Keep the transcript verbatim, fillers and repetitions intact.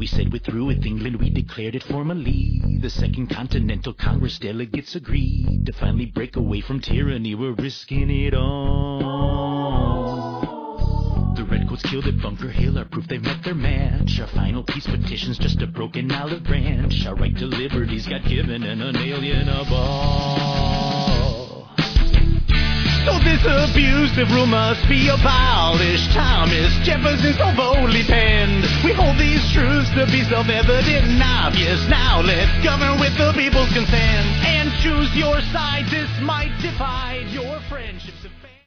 We said we're through with England, we declared it formally. The Second Continental Congress delegates agreed to finally break away from tyranny. We're risking it all. The Redcoats killed at Bunker Hill, our proof they've met their match. Our final peace petition's just a broken olive branch. Our right to liberties got given and unalienable. So this abusive rule must be abolished. Thomas Jefferson so boldly penned. We hold these truths to be self-evident and obvious. Now let's govern with the people's consent and choose your sides. This might divide your friendships.